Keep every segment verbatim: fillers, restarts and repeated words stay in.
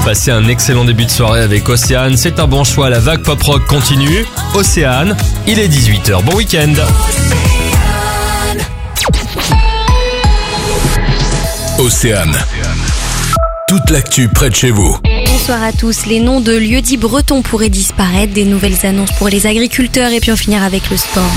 Passez un excellent début de soirée avec Océane. C'est un bon choix, la vague pop-rock continue. Océane, il est dix-huit heures. Bon week-end. Océane. Toute l'actu près de chez vous. Bonsoir à tous. Les noms de lieux-dits bretons pourraient disparaître, des nouvelles annonces pour les agriculteurs et puis on finira avec le sport.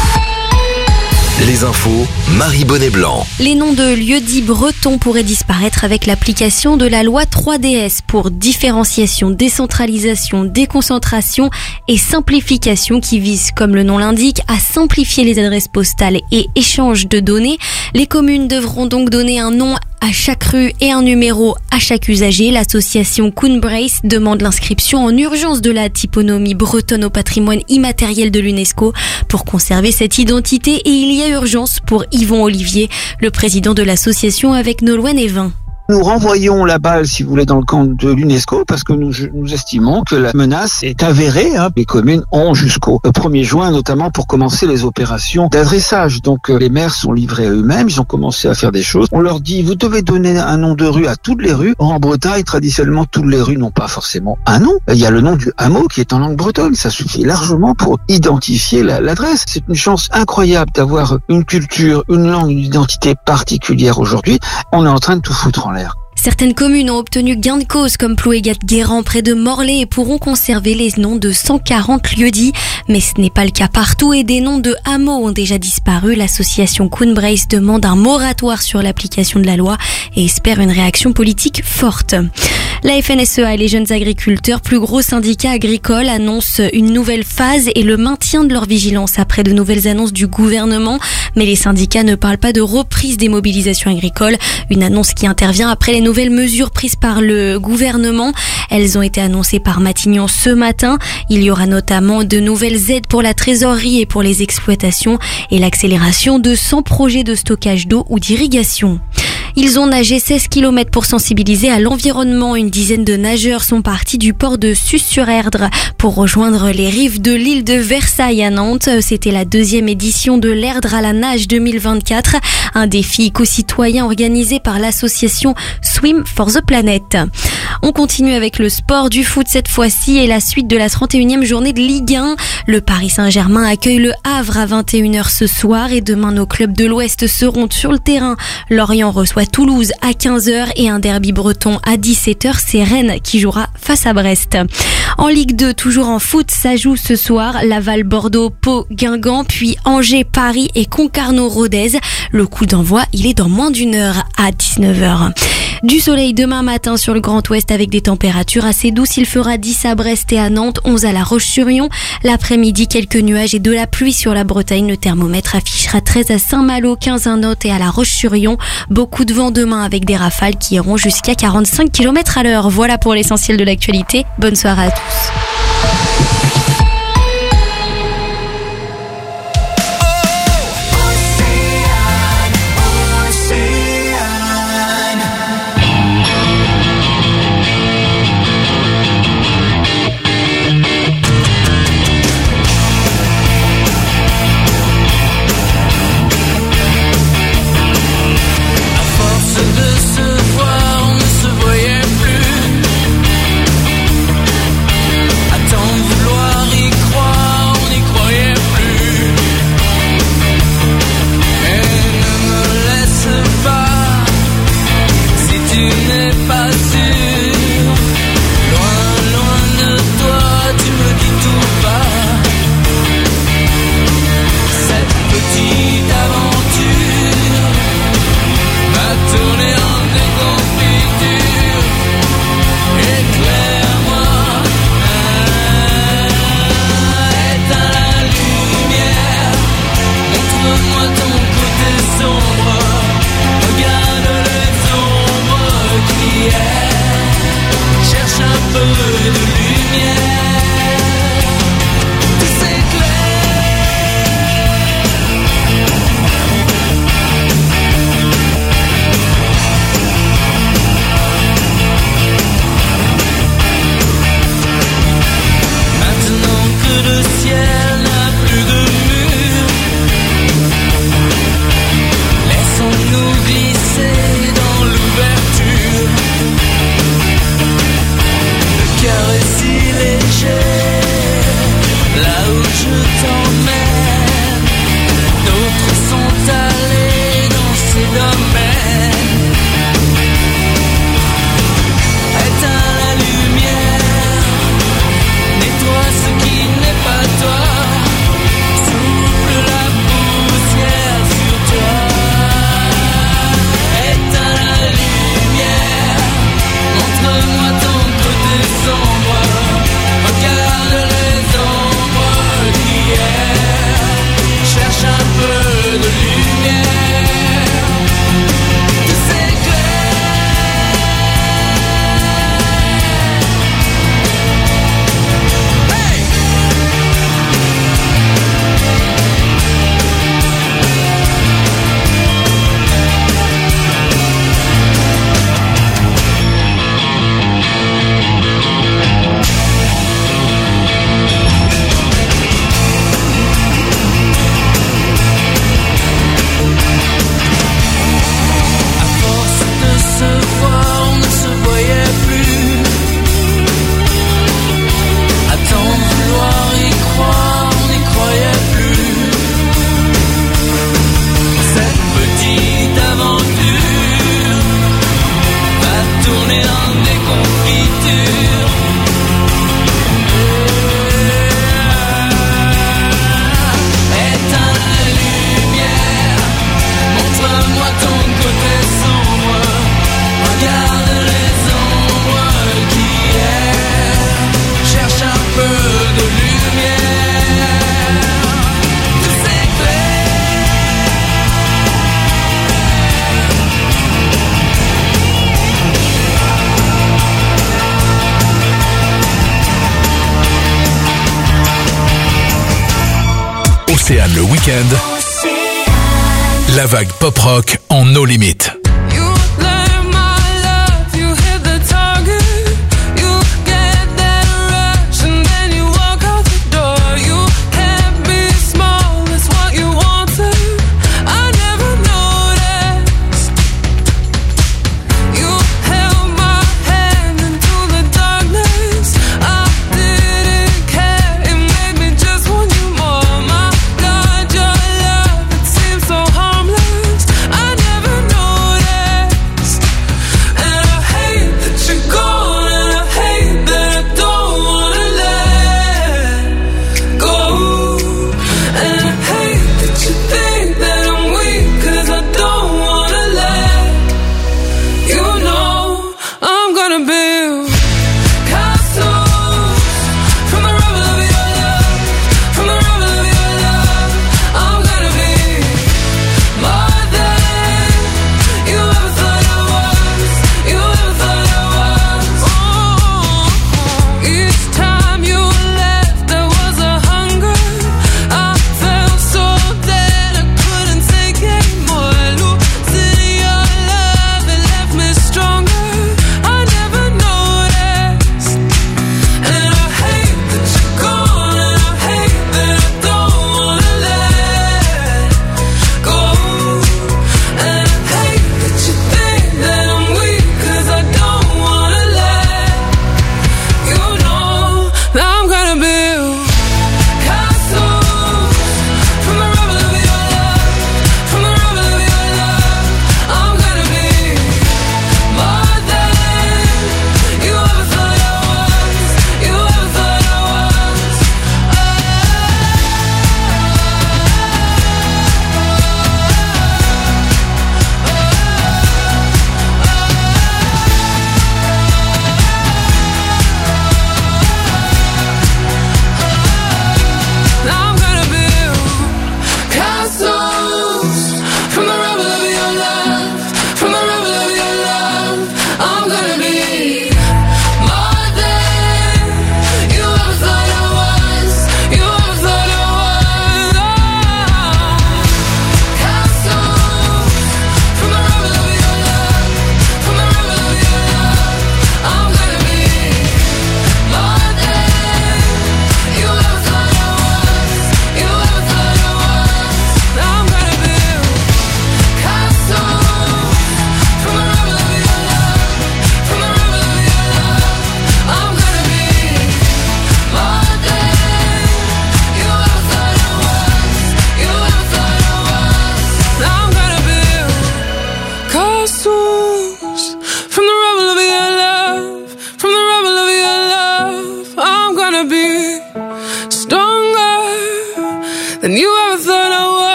Les infos, Marie Bonnet-Blanc. Les noms de lieux-dits bretons pourraient disparaître avec l'application de la loi trois D S pour différenciation, décentralisation, déconcentration et simplification qui vise, comme le nom l'indique, à simplifier les adresses postales et échanges de données. Les communes devront donc donner un nom à chaque rue et un numéro à chaque usager. L'association Coonbrace demande l'inscription en urgence de la typonymie bretonne au patrimoine immatériel de l'UNESCO pour conserver cette identité et il y a urgence pour Yvon Olivier, le président de l'association avec Nolwenn Evin. Nous renvoyons la balle, si vous voulez, dans le camp de l'UNESCO parce que nous, nous estimons que la menace est avérée. Hein. Les communes ont jusqu'au premier juin, notamment pour commencer les opérations d'adressage. Donc les maires sont livrés à eux-mêmes, ils ont commencé à faire des choses. On leur dit, vous devez donner un nom de rue à toutes les rues. Or, en Bretagne, traditionnellement, toutes les rues n'ont pas forcément un nom. Il y a le nom du hameau qui est en langue bretonne. Ça suffit largement pour identifier la, l'adresse. C'est une chance incroyable d'avoir une culture, une langue, une identité particulière aujourd'hui. On est en train de tout foutre en l'air. Certaines communes ont obtenu gain de cause comme Plouégat-Guérand près de Morlaix et pourront conserver les noms de cent quarante lieux-dits. Mais ce n'est pas le cas partout et des noms de hameaux ont déjà disparu. L'association Coonbrace demande un moratoire sur l'application de la loi et espère une réaction politique forte. La F N S E A et les jeunes agriculteurs, plus gros syndicats agricoles, annoncent une nouvelle phase et le maintien de leur vigilance après de nouvelles annonces du gouvernement. Mais les syndicats ne parlent pas de reprise des mobilisations agricoles, une annonce qui intervient après les nouvelles mesures prises par le gouvernement. Elles ont été annoncées par Matignon ce matin. Il y aura notamment de nouvelles aides pour la trésorerie et pour les exploitations et l'accélération de cent projets de stockage d'eau ou d'irrigation. Ils ont nagé seize kilomètres pour sensibiliser à l'environnement. Une dizaine de nageurs sont partis du port de Sus-sur-Erdre pour rejoindre les rives de l'île de Versailles à Nantes. C'était la deuxième édition de l'Erdre à la nage deux mille vingt-quatre, un défi éco-citoyen organisé par l'association Swim for the Planet. On continue avec le sport, du foot cette fois-ci et la suite de la trente et unième journée de Ligue un. Le Paris Saint-Germain accueille le Havre à vingt et une heures ce soir et demain nos clubs de l'Ouest seront sur le terrain. Lorient reçoit Toulouse à quinze heures et un derby breton à dix-sept heures, c'est Rennes qui jouera face à Brest. En Ligue deux, toujours en foot, ça joue ce soir Laval, Bordeaux, Pau, Guingamp, puis Angers, Paris et Concarneau, Rodez. Le coup d'envoi, il est dans moins d'une heure à dix-neuf heures. Du soleil demain matin sur le Grand Ouest avec des températures assez douces. Il fera dix à Brest et à Nantes, onze à La Roche-sur-Yon. L'après-midi, quelques nuages et de la pluie sur la Bretagne. Le thermomètre affichera treize à Saint-Malo, quinze à Nantes et à La Roche-sur-Yon. Beaucoup de vent demain avec des rafales qui iront jusqu'à quarante-cinq kilomètres à l'heure. Voilà pour l'essentiel de l'actualité. Bonne soirée à tous. Attendre Océane le week-end. La vague pop-rock en no limit.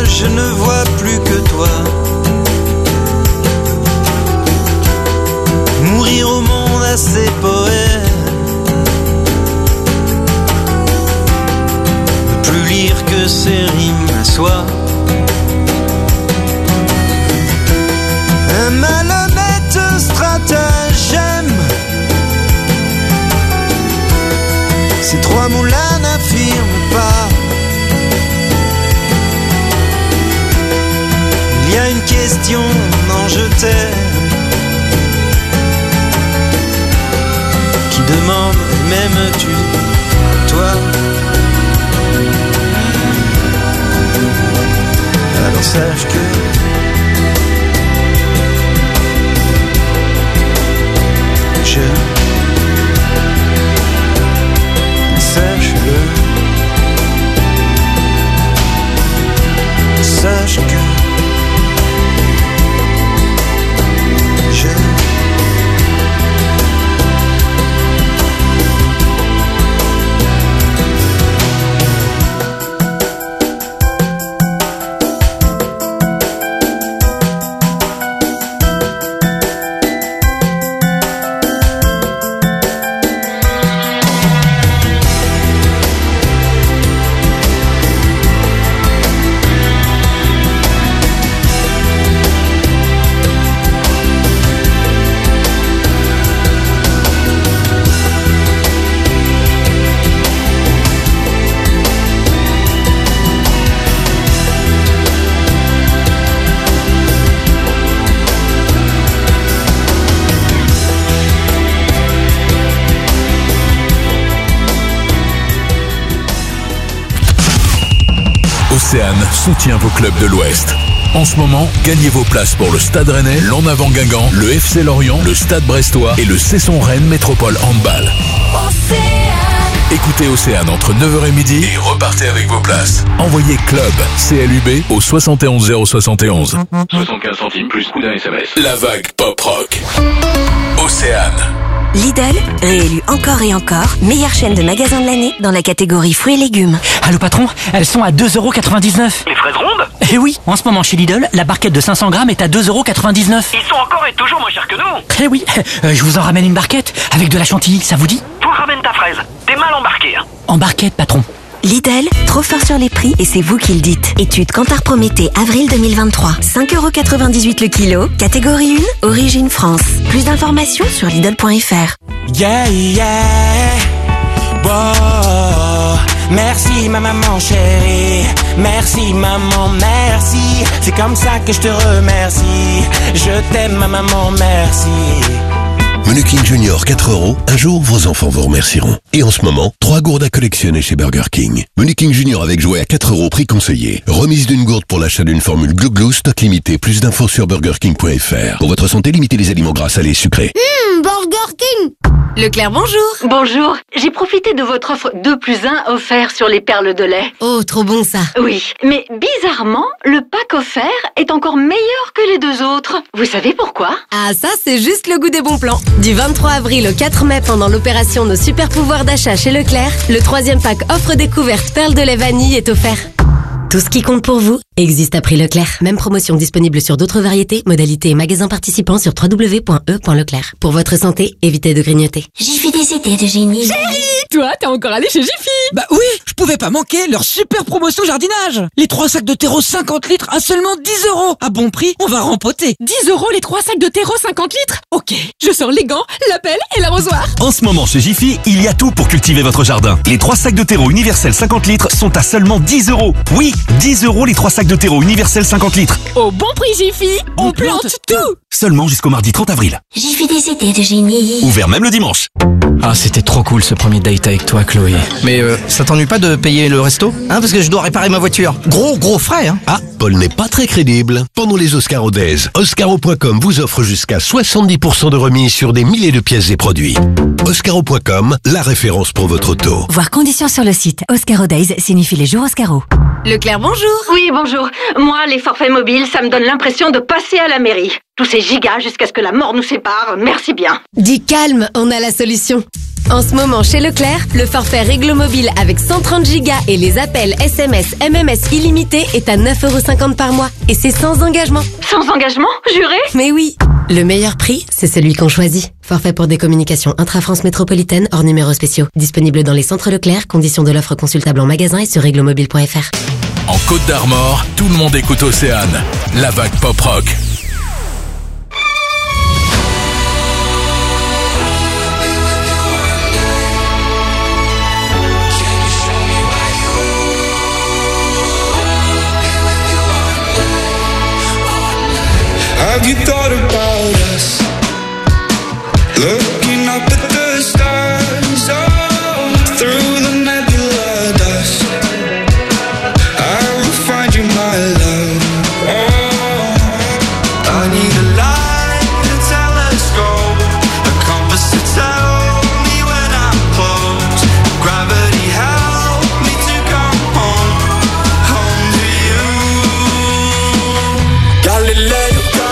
je ne vois plus que toi. Mourir au monde à ses poèmes, ne plus lire que ses rimes à soi. Un malhonnête stratagème, ces trois moulins n'affirment pas. Il y a une question, non je t'aime, qui demande m'aimes-tu, toi? Alors sache que je, sache-le, sache que je Océane soutient vos clubs de l'Ouest. En ce moment, gagnez vos places pour le Stade Rennais, l'En Avant Guingamp, le F C Lorient, le Stade Brestois et le Cesson Rennes Métropole Handball. Océane. Écoutez Océane entre neuf heures et midi et repartez avec vos places. Envoyez club C L U B au soixante et onze zéro soixante et onze. soixante-quinze centimes plus coût d'un S M S. La vague pop rock. Océane. Lidl, réélu encore et encore, meilleure chaîne de magasins de l'année dans la catégorie fruits et légumes. Allô patron, elles sont à deux euros quatre-vingt-dix-neuf. Les fraises rondes? Eh oui, en ce moment chez Lidl, la barquette de cinq cents grammes est à deux euros quatre-vingt-dix-neuf. Ils sont encore et toujours moins chers que nous. Eh oui, euh, je vous en ramène une barquette avec de la chantilly, ça vous dit? Toi ramène ta fraise, t'es mal embarqué hein. En barquette patron. Lidl, trop fort sur les prix et c'est vous qui le dites. Étude Kantar Prométhée, avril deux mille vingt-trois. cinq euros quatre-vingt-dix-huit le kilo, catégorie un, origine France. Plus d'informations sur Lidl point F R. Yeah, yeah, wow. Merci ma maman chérie, merci maman, merci. C'est comme ça que je te remercie. Je t'aime ma maman, merci. Menu King Junior quatre euros, un jour vos enfants vous remercieront. Et en ce moment, trois gourdes à collectionner chez Burger King. Menu King Junior avec jouet à quatre euros, prix conseillé. Remise d'une gourde pour l'achat d'une formule Glou Glou, stock limité. Plus d'infos sur burger king point F R. Pour votre santé, limitez les aliments gras, salés et sucrés. Mmh, Burger King. Leclerc, bonjour. Bonjour, j'ai profité de votre offre deux plus un offert sur les perles de lait. Oh, trop bon ça. Oui, mais bizarrement, le pack offert est encore meilleur que les deux autres. Vous savez pourquoi? Ah ça, c'est juste le goût des bons plans. Du vingt-trois avril au quatre mai, pendant l'opération Nos super pouvoirs d'achat chez Leclerc, le troisième pack offre découverte perles de lait vanille est offert. Tout ce qui compte pour vous existe à prix Leclerc. Même promotion disponible sur d'autres variétés, modalités et magasins participants sur w w w point e point leclerc. Pour votre santé, évitez de grignoter. Jiffy des idées de génie. Chérie, toi, t'es encore allé chez Jiffy? Bah oui, je pouvais pas manquer leur super promotion jardinage. Les trois sacs de terreau cinquante litres à seulement dix euros. À bon prix, on va rempoter. dix euros les trois sacs de terreau cinquante litres? Ok, je sors les gants, la pelle et l'arrosoir. En ce moment chez Jiffy, il y a tout pour cultiver votre jardin. Les trois sacs de terreau universel cinquante litres sont à seulement dix euros. Oui, dix euros les trois sacs de terreau universel cinquante litres. Au bon prix Jiffy, on, on plante, plante tout. Seulement jusqu'au mardi trente avril. Jiffy des idées de génie. Ouvert même le dimanche. Ah, c'était trop cool ce premier date avec toi, Chloé. Mais euh, ça t'ennuie pas de payer le resto? Hein, parce que je dois réparer ma voiture. Gros, gros frais, hein. Ah, Paul n'est pas très crédible. Pendant les Oscaro Days, Oscaro point com vous offre jusqu'à soixante-dix pour cent de remise sur des milliers de pièces et produits. Oscaro point com, la référence pour votre auto. Voir conditions sur le site. Oscaro Days signifie les jours Oscaro. Leclerc, bonjour. Oui, bonjour. Moi, les forfaits mobiles, ça me donne l'impression de passer à la mairie. Tous ces gigas jusqu'à ce que la mort nous sépare, merci bien. Dis calme, on a la solution. En ce moment, chez Leclerc, le forfait Réglo Mobile avec cent trente gigas et les appels S M S, M M S illimités est à neuf euros cinquante par mois. Et c'est sans engagement. Sans engagement, juré? Mais oui. Le meilleur prix, c'est celui qu'on choisit. Forfait pour des communications intra-France métropolitaine hors numéros spéciaux. Disponible dans les centres Leclerc. Conditions de l'offre consultable en magasin et sur réglomobile point f r. En Côte d'Armor, tout le monde écoute Océane. La vague pop rock. Have you thought about us? Looking up at the stars, oh, through the nebula dust. I will find you, my love. Oh, I need a light, a telescope, a compass to tell me when I'm close. Gravity help me to come home, home to you. Galileo.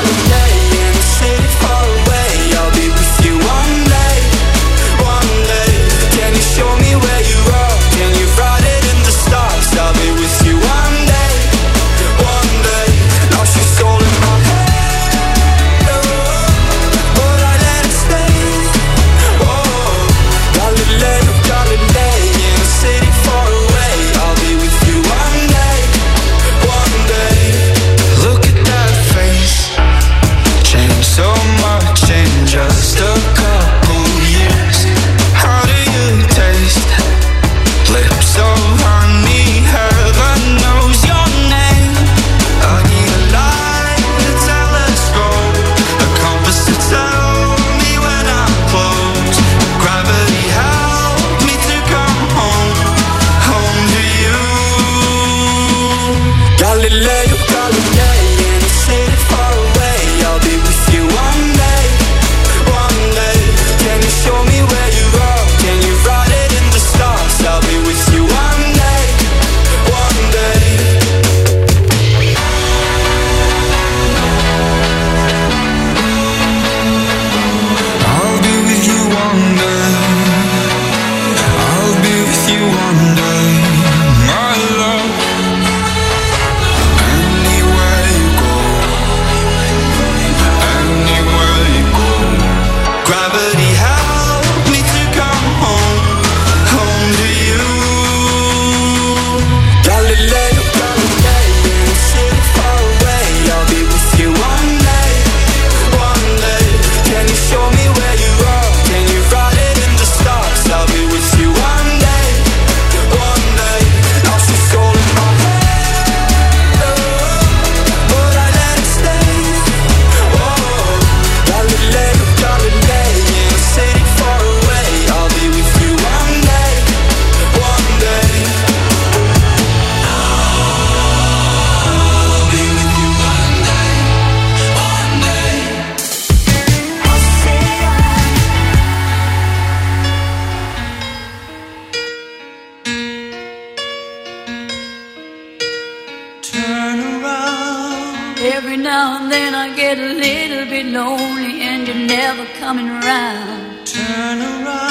Every now and then I get a little bit lonely and you're never coming around. Turn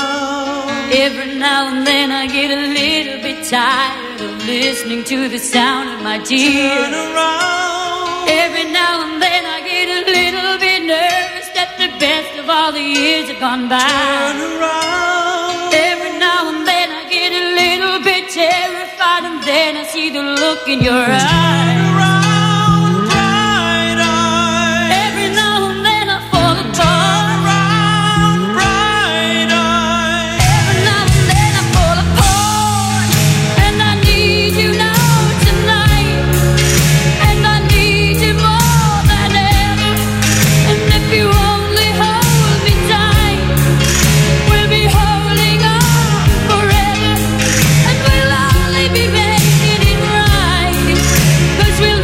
around. Every now and then I get a little bit tired of listening to the sound of my tears. Turn around. Every now and then I get a little bit nervous that the best of all the years have gone by. Turn around. Every now and then I get a little bit terrified and then I see the look in your eyes. Cause we'll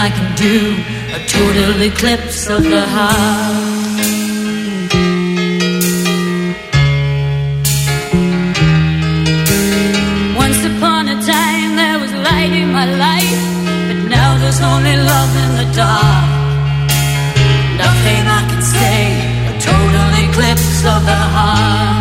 I can do, a total eclipse of the heart. Once upon a time there was light in my life, but now there's only love in the dark. Nothing I can say, a total eclipse of the heart.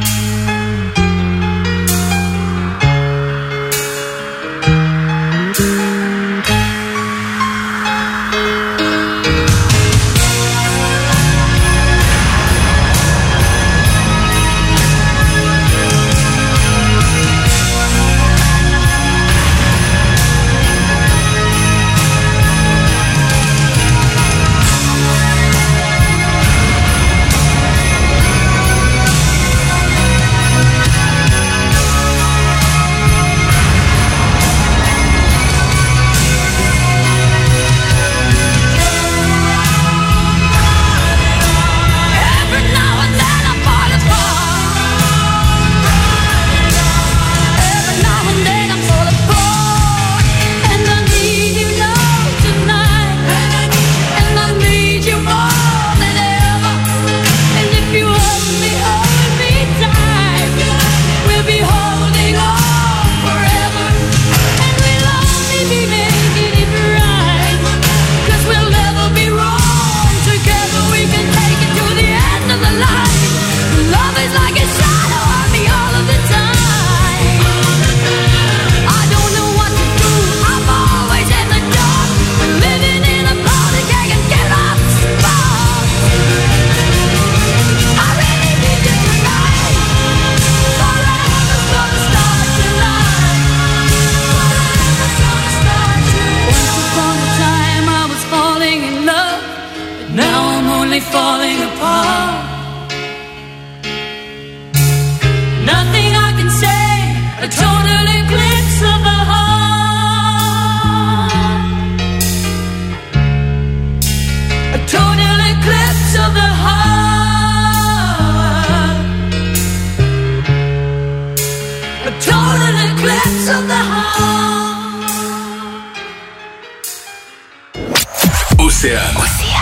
Falling apart. Nothing I can say, a total eclipse of the heart. A total eclipse of the heart. A total eclipse of the heart. Océane. Océane.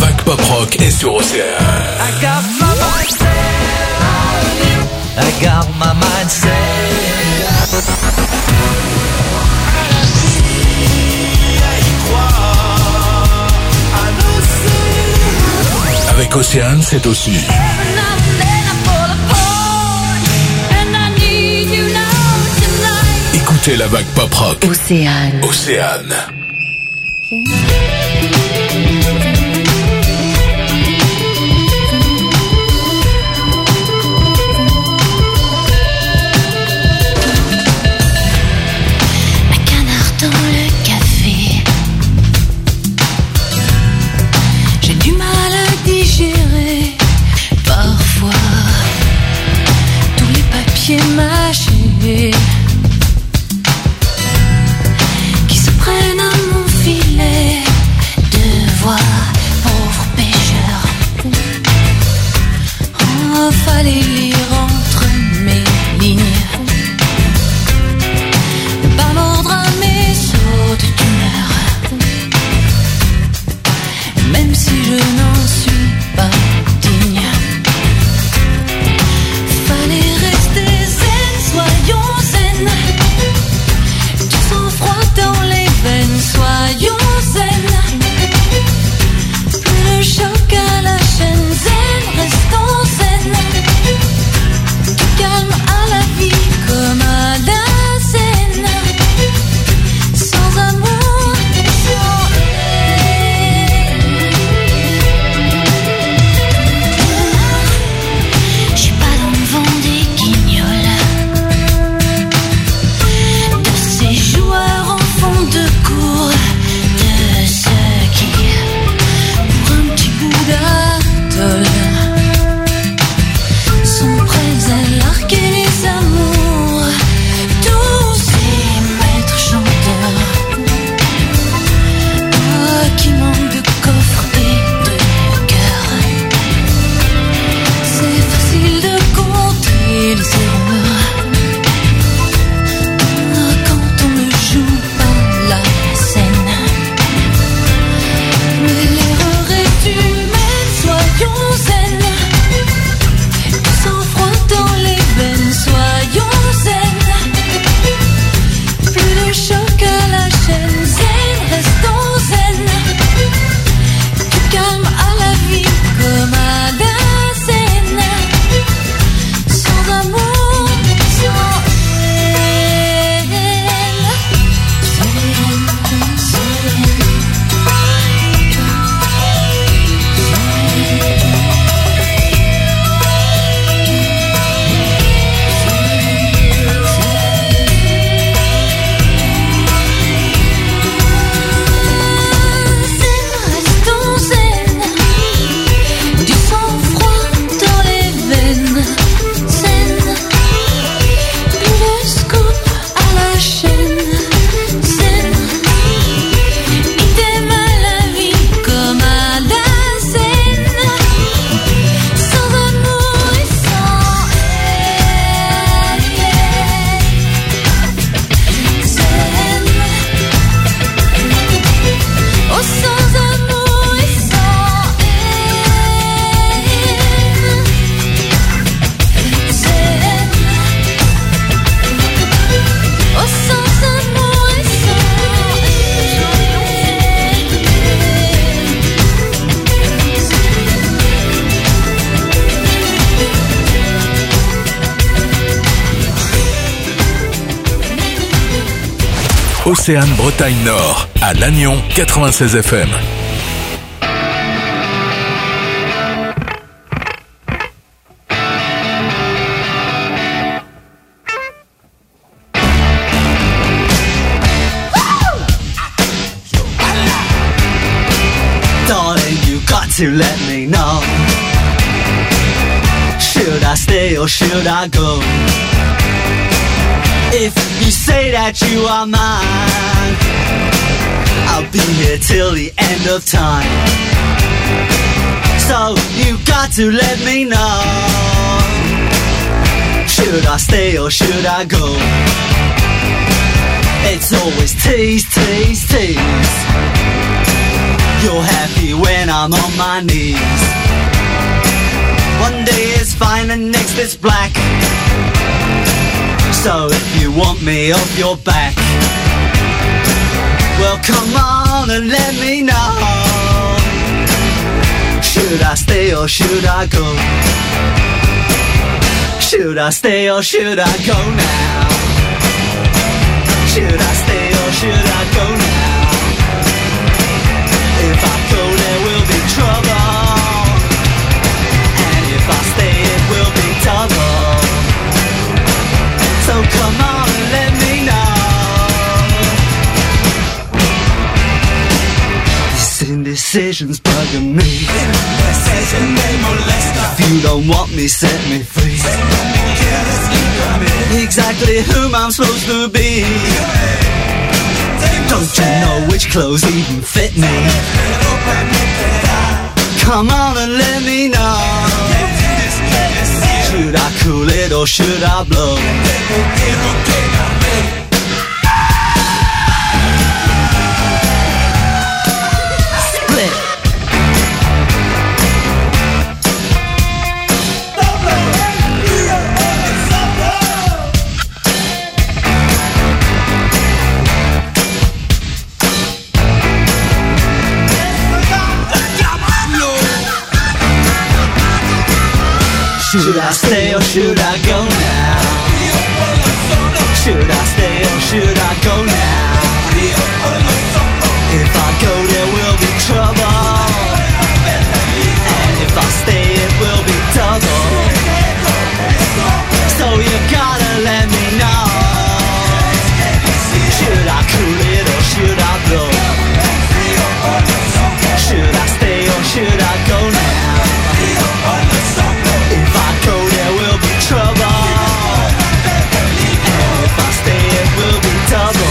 vague pop rock est sur Océane. I got my mind set on you. I got my mind set. Avec Océane, c'est aussi écoutez la vague pop rock. Océane. Océane. Mâchés qui se prennent à mon filet de voix, pauvres pêcheurs. Oh, fallait lire entre mes lignes, par l'ordre à mes sautes d'humeur, même si je n'en suis pas digne. Soyons zen, du sang-froid dans les veines. Soyons zen, plus le choc à la chaîne. Zen, restons zen, du calme à la vie comme à la scène. Sans amour, sans haine. Je suis pas dans le vent des guignols, joueurs en fond de cours, de ceux qui, pour un petit bout d'atoll, sont prêts à larguer les amours. Tous ces maîtres chanteurs, oh, qui manquent de coffre et de cœur. C'est facile de compter les erreurs quand on ne joue pas la scène. Mais l'erreur est humaine, soyons zen, du sang-froid dans les veines. Soyons zen, plus le choc à la chaîne. Zen, restons zen, du calme à la vie comme à la scène. Sans amour, sans Océane Bretagne Nord, à Lannion, quatre-vingt-seize F M. Darling, you got to let me know. Should I stay or should I go? If you say that you are mine, I'll be here till the end of time. So you got to let me know. Should I stay or should I go? It's always tease, tease, tease. You're happy when I'm on my knees. One day it's fine and next it's black. So if you want me off your back, well come on and let me know. Should I stay or should I go? Should I stay or should I go now? Should I stay or should I go now? If I go there will be trouble, and if I stay it will be double. So come on and let me know. This indecision's bugging me. If you don't want me, set me free. Exactly whom I'm supposed to be. Don't you know which clothes even fit me? Come on and let me know. Should I cool it or should I blow? Split. Should I stay or should I go now? Should I stay or should I go now? If I go there will be trouble, and if I stay it will be double. So you gotta let me know. Should I cool it or should I blow? Should I stay or should I go now? If I go there will be trouble, and if I stay it will be double.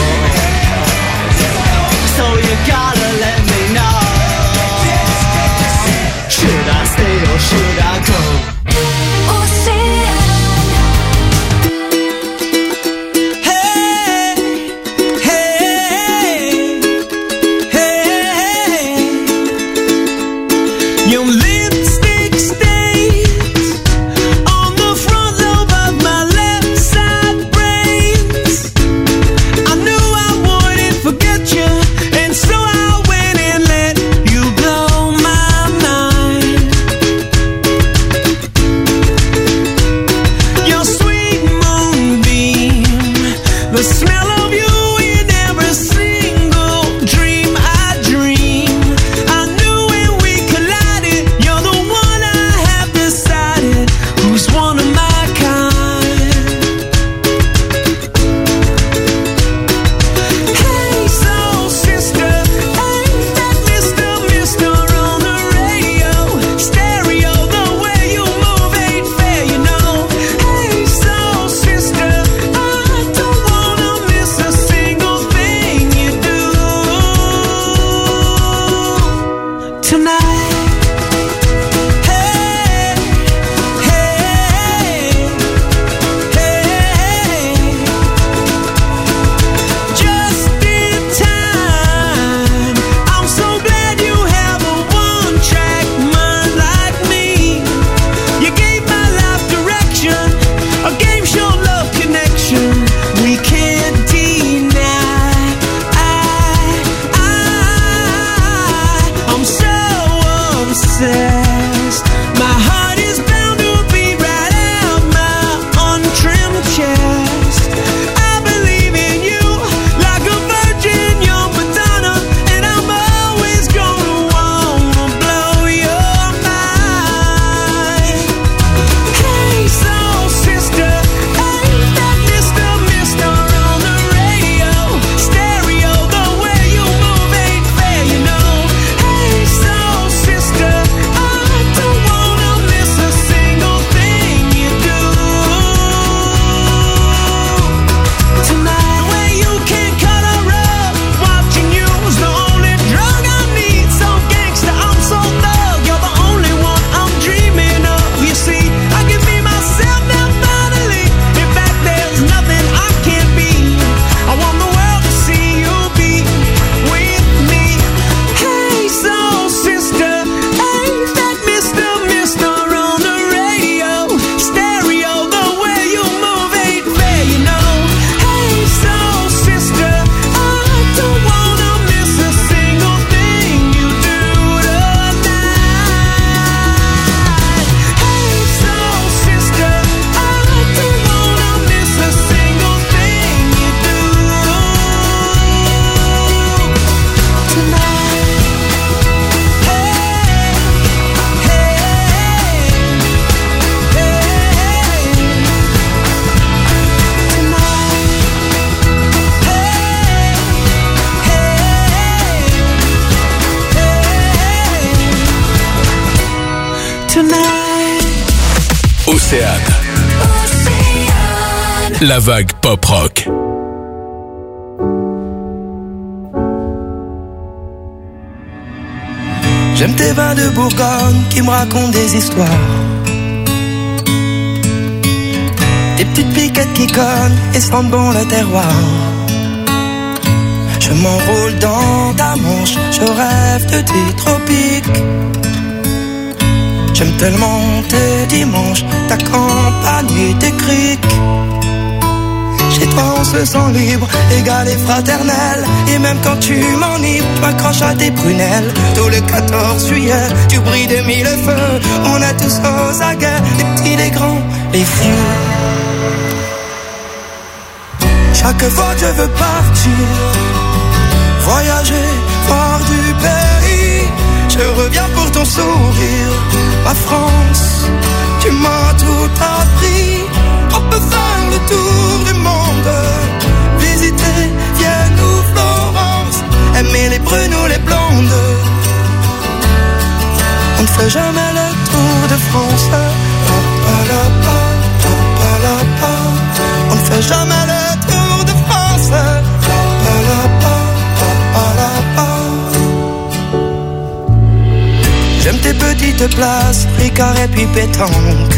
Océane. La vague pop rock. J'aime tes vins de Bourgogne qui me racontent des histoires. Des petites piquettes qui cognent et sentent bon le terroir. Je m'enroule dans ta manche, je rêve de tes tropiques. J'aime tellement tes dimanches, ta campagne et tes criques. Chez toi on se sent libre, égal et fraternel. Et même quand tu m'enivres, tu m'accroches à tes prunelles. Tout le quatorze juillet, tu brilles de mille feux. On est tous aux aguets, les petits, les grands, les vieux. Chaque fois que je veux partir, voyager, voir du pays, je reviens pour ton sourire. Ma France, tu m'as tout appris. On peut faire le tour du monde, visiter Vienne ou Florence, aimer les brunes ou les blondes. On ne fait jamais le tour de France. On ne fait jamais le tour de France. J'aime tes petites places, Ricard et puis pétanque.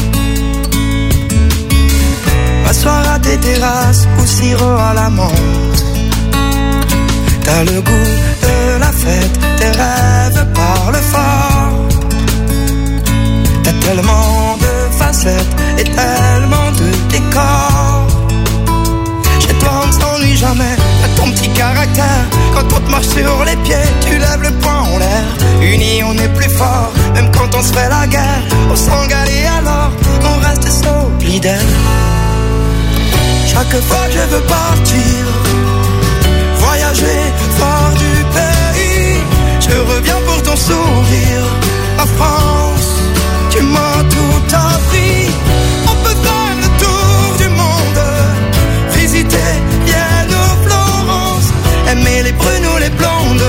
M'asseoir à tes terrasses ou sirop à la menthe. T'as le goût de la fête, tes rêves parlent fort. T'as tellement de facettes et tellement de décors. Chez toi on ne s'ennuie jamais, t'as ton petit caractère. Quand on te marche sur les pieds, tu lèves le poing en l'air. Unis on est plus fort, même quand on se fait la guerre. On s'engale et alors on reste solidaire. Chaque fois que je veux partir, voyager, voir du pays, je reviens pour ton sourire. Ma France, tu m'as tout appris. On peut faire le tour du monde, visiter Vienne ou Florence, aimer les brunes ou les blondes.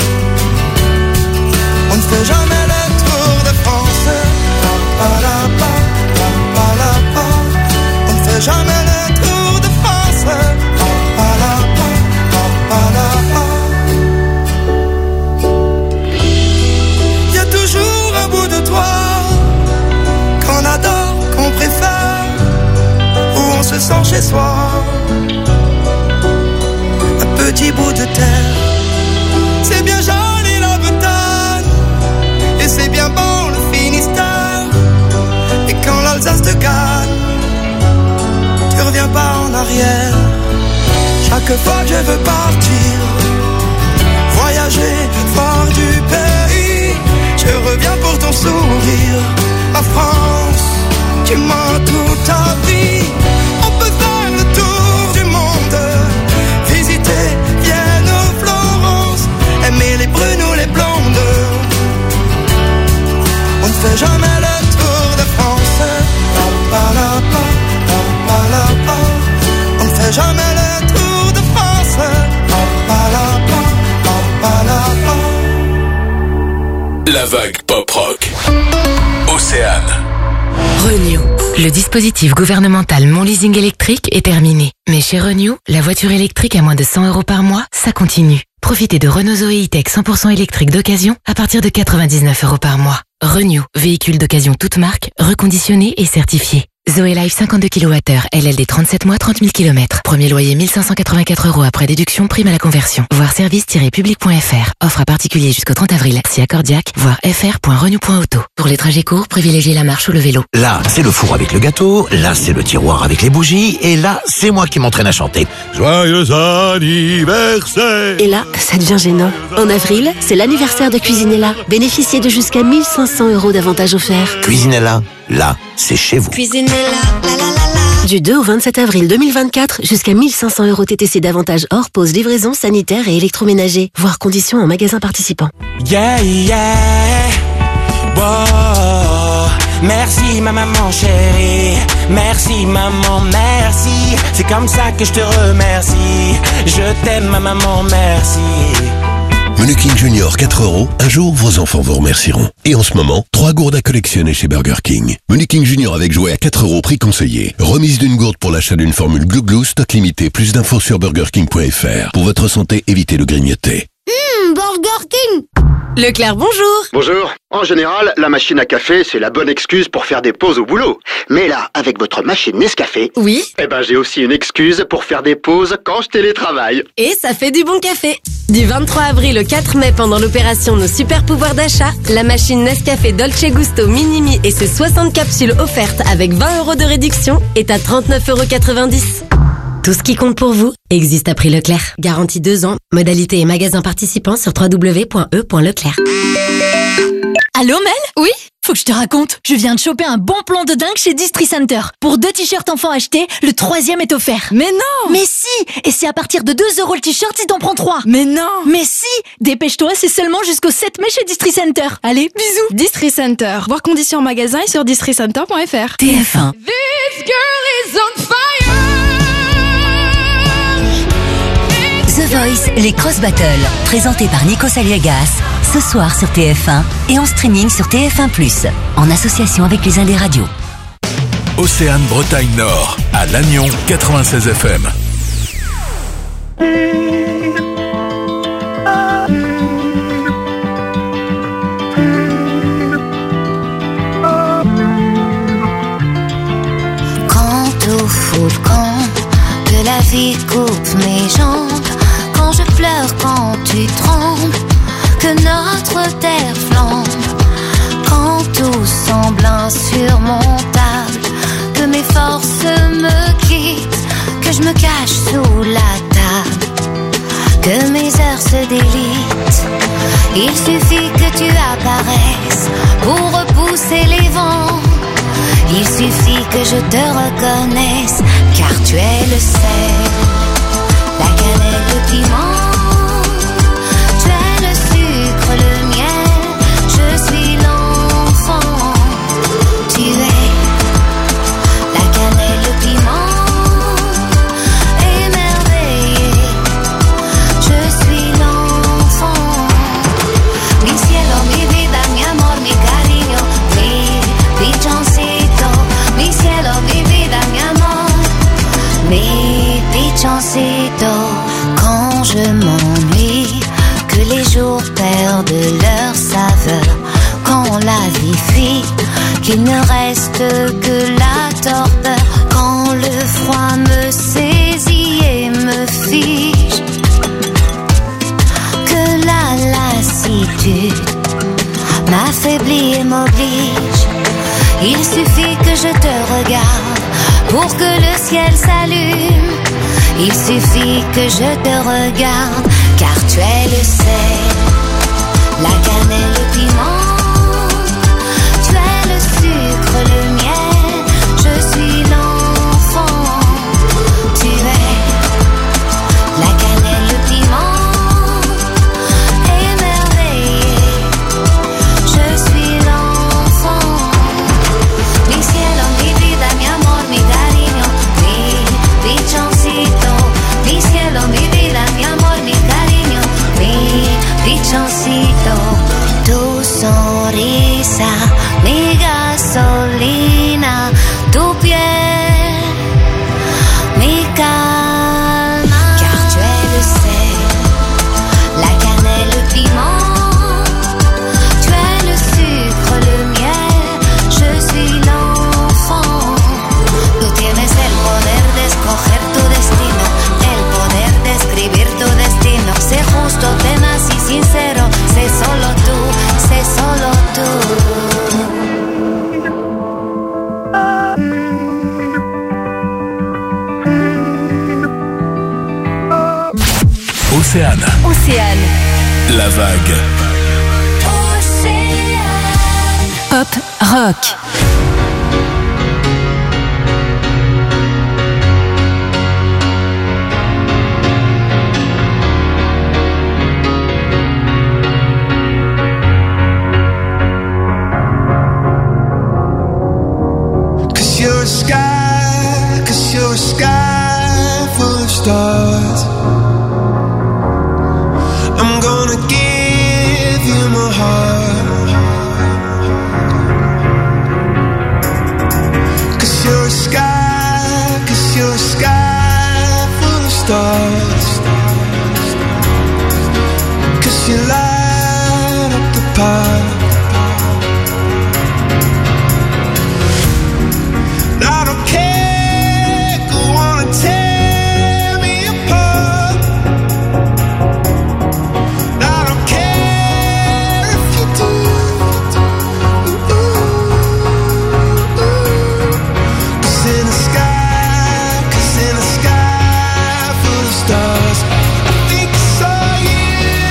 On ne fait jamais le tour de France. On ne fait jamais le tour. Il y a toujours un bout de toi qu'on adore, qu'on préfère, où on se sent chez soi. Un petit bout de terre, c'est bien joli la Bretagne, et c'est bien bon le Finistère. Et quand l'Alsace te gagne, tu reviens pas en arrière. Chaque fois que je veux partir, voyager, voir du pays, je reviens pour ton sourire. Ma France, tu m'as tout appris. On peut faire le tour du monde, visiter Vienne ou Florence, aimer les brunes ou les blondes. On ne fait jamais le tour de France. On ne fait jamais le tour de France. La vague pop rock. Océane. Renew. Le dispositif gouvernemental Mon Leasing électrique est terminé. Mais chez Renew, la voiture électrique à moins de cent euros par mois, ça continue. Profitez de Renault Zoé E-Tech cent pour cent électrique d'occasion à partir de quatre-vingt-dix-neuf euros par mois. Renew, véhicule d'occasion toute marque, reconditionné et certifié. Zoé Life cinquante-deux kilowattheures, L L D trente-sept mois, trente mille kilomètres. Premier loyer mille cinq cent quatre-vingt-quatre euros après déduction, prime à la conversion. Voir service tiret public point f r. Offre à particulier jusqu'au trente avril. Si accordiaque, voir f r point renew point auto. Pour les trajets courts, privilégiez la marche ou le vélo. Là, c'est le four avec le gâteau. Là, c'est le tiroir avec les bougies. Et là, c'est moi qui m'entraîne à chanter. Joyeux anniversaire! Et là, ça devient gênant. En avril, c'est l'anniversaire de Cuisinella. Bénéficiez de jusqu'à mille cinq cents euros d'avantages offerts. Cuisinella, là, c'est chez vous. Cuisinella, la la la la. Du deux au vingt-sept avril deux mille vingt-quatre, jusqu'à mille cinq cents euros T T C d'avantages hors pause, livraison, sanitaire et électroménager. Voir conditions en magasin participant. Yeah, yeah. Wow. Merci ma maman chérie. Merci maman, merci. C'est comme ça que je te remercie. Je t'aime ma maman, merci. Menu King Junior quatre euros, un jour vos enfants vous remercieront. Et en ce moment, trois gourdes à collectionner chez Burger King. Menu King Junior avec jouet à quatre euros, prix conseillé. Remise d'une gourde pour l'achat d'une formule Glou Glou, stock limité. Plus d'infos sur burger king point f r. Pour votre santé, évitez le grignoter. Hum, Burger King. Leclerc, bonjour. Bonjour. En général, la machine à café, c'est la bonne excuse pour faire des pauses au boulot. Mais là, avec votre machine Nescafé... Oui. Eh ben, j'ai aussi une excuse pour faire des pauses quand je télétravaille. Et ça fait du bon café. Du vingt-trois avril au quatre mai, pendant l'opération Nos Super Pouvoirs d'achat, la machine Nescafé Dolce Gusto Minimi et ses soixante capsules offertes avec vingt euros de réduction est à trente-neuf euros quatre-vingt-dix. Tout ce qui compte pour vous existe à prix Leclerc. Garantie deux ans. Modalité et magasins participants sur w w w point e point leclerc. Allô Mel ? Oui ? Faut que je te raconte. Je viens de choper un bon plan de dingue chez Distri Center. Pour deux t-shirts enfants achetés, le troisième est offert. Mais non ! Mais si ! Et c'est à partir de deux euros le t-shirt si t'en prends trois. Mais non ! Mais si ! Dépêche-toi, c'est seulement jusqu'au sept mai chez Distri Center. Allez, bisous. Distri Center. Voir conditions en magasin et sur distri center point f r. T F un. This girl is on fire. The Voice, les Cross Battles, présentés par Nikos Aliagas, ce soir sur T F un et en streaming sur T F un plus, en association avec les Indés Radio. Océane Bretagne Nord, à Lannion, quatre-vingt-seize F M. Quand au foot, quand que la vie coupe mes jambes, quand je pleure, quand tu trembles, que notre terre flambe, quand tout semble insurmontable, que mes forces me quittent, que je me cache sous la table, que mes heures se délitent. Il suffit que tu apparaisses pour repousser les vents. Il suffit que je te reconnaisse, car tu es le sel, la cannelle, le piment. Tu es le sucre, le miel. Je suis l'enfant. Tu es la cannelle, le piment. Émerveillé, je suis l'enfant. Mi cielo, mi vida, mi amor, mi cariño, mi pichoncito. Mi cielo, mi vida, mi amor, mi pichoncito. Quand je m'ennuie, que les jours perdent leur saveur, quand la vie fuit, qu'il ne reste que la torpeur, quand le froid me saisit et me fige, que la lassitude m'affaiblit et m'oblige. Il suffit que je te regarde pour que le ciel s'allume. Il suffit que je te regarde, car tu es le sel, la cannelle, le piment. Tu es le sucre, le miel. Je suis l'enfant. Tu es la cannelle, le piment. Émerveillé, je suis l'enfant. Mi cielo, mi vida, mi amor, mi cariño, mi pichoncito. Mi cielo, mi vida, mi amor, mi cariño, mi pichoncito. Tu sonrisa, mi gasolina, tu piel, mi calma. Car tu es le sel, la cannelle, le piment. Tu es le sucre, le miel. Je suis l'enfant. Tú tienes el poder de escoger tu destino, el poder de escribir tu destino. Sé justo, tenaz y sincero. Sé solo tú, sé solo tú. Océane. Océane. La vague. Pop rock. Cause you're a sky, cause you're a sky full of stars. I'm gonna give you light up the park. I don't care, go on and tear me apart. I don't care if you do. Cause in the sky, cause in the sky full of stars, I think I saw you.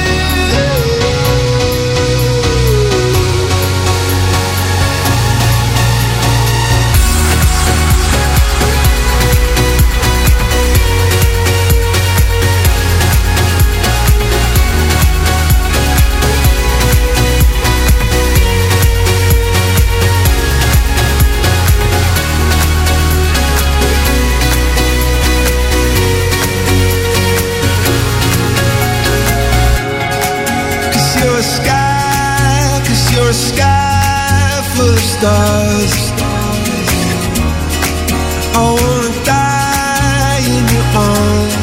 Cause you're a sky, cause you're a sky full of stars. I wanna die in your arms.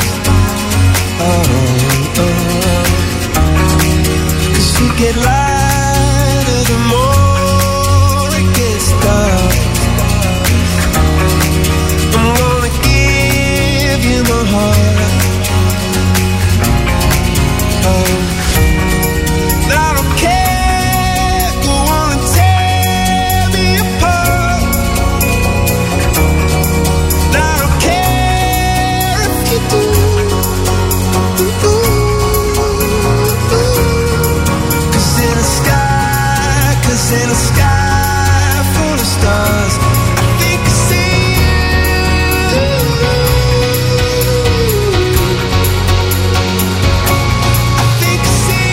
Oh, oh. Cause you get lighter the more it gets dark. I'm gonna give you my heart. Oh. I don't care, go on and tear me apart. I don't care if you do. Cause in the sky, cause in the sky full of stars, I think I see you. I think I see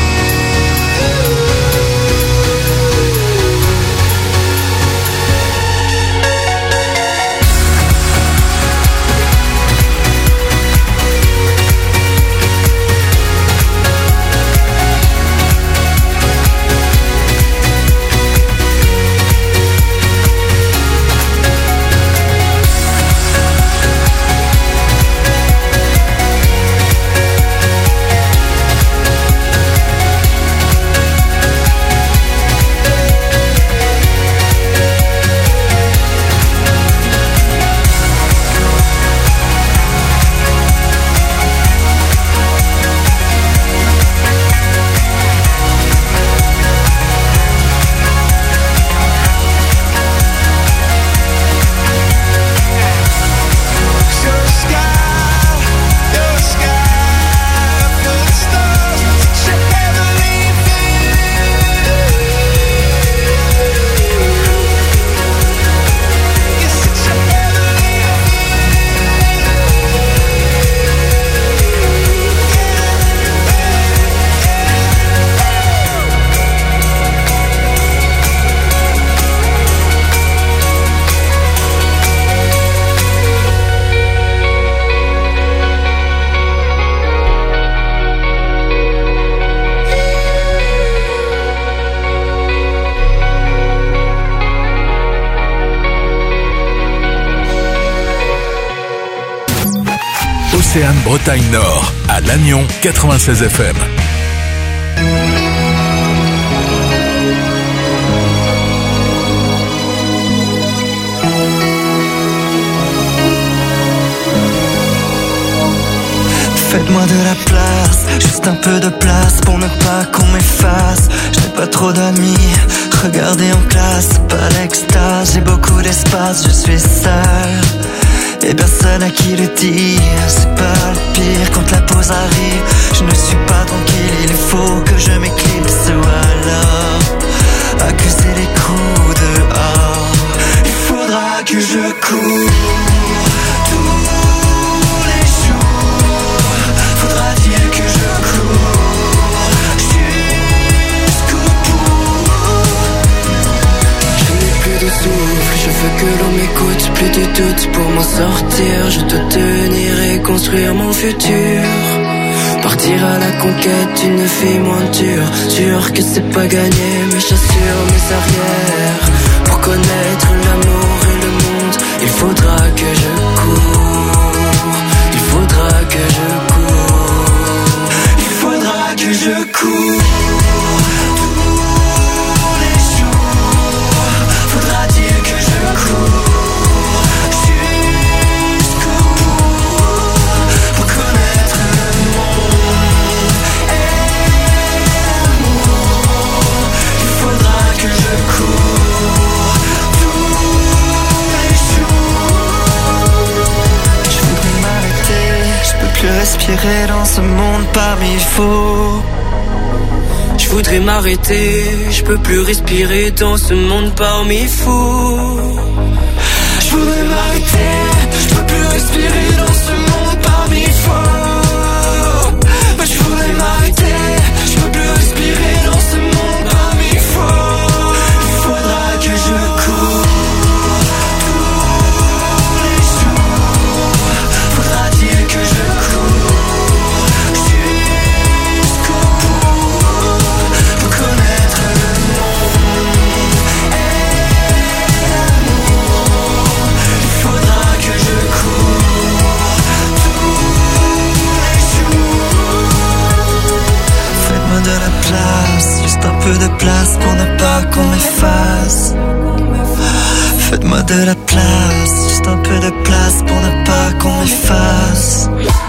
Océane Bretagne Nord, à Lannion quatre-vingt-seize F M. Faites-moi de la place, juste un peu de place pour ne pas qu'on m'efface. Je n'ai pas trop d'amis, regardez en classe, c'est pas l'extase. J'ai beaucoup d'espace, je suis seul et personne à qui le dire. C'est pas le pire quand la pause arrive. Je ne suis pas tranquille, il faut que je m'éclipse ou alors accuser les coups dehors. Il faudra que je cours tous les jours. Faudra-t-il que je cours jusqu'au bout? Je n'ai plus de souffle, je veux que l'on m'écoute. Plus de doute pour m'en sortir. Je dois tenir et construire mon futur. Partir à la conquête d'une vie moins dure. Sûr que c'est pas gagné, mais j'assure mes arrières. Pour connaître l'amour et le monde, il faudra que je cours. Il faudra que je cours. Il faudra que que je cours tous les jours. Faudra-t-il que je cours jusqu'au bout pour connaître le monde et l'amour. Il faudra que je cours tous les jours. Je voudrais m'arrêter, je peux plus respirer dans ce monde parmi faux. Je voudrais m'arrêter, je peux plus respirer dans ce monde parmi fous. Je voudrais m'arrêter, je peux plus respirer dans ce monde parmi faux. Je voudrais m'arrêter, je peux plus respirer dans ce monde parmi faux. Il faudra que je cours tous les jours. Faudra-t-il que je cours jusqu'au bout pour connaître le monde et l'amour. Il faudra que je cours tous les jours. Faites-moi de la place, juste un peu de place pour ne pas qu'on m'efface. Faites-moi de la place, juste un peu de place pour ne pas qu'on m'efface.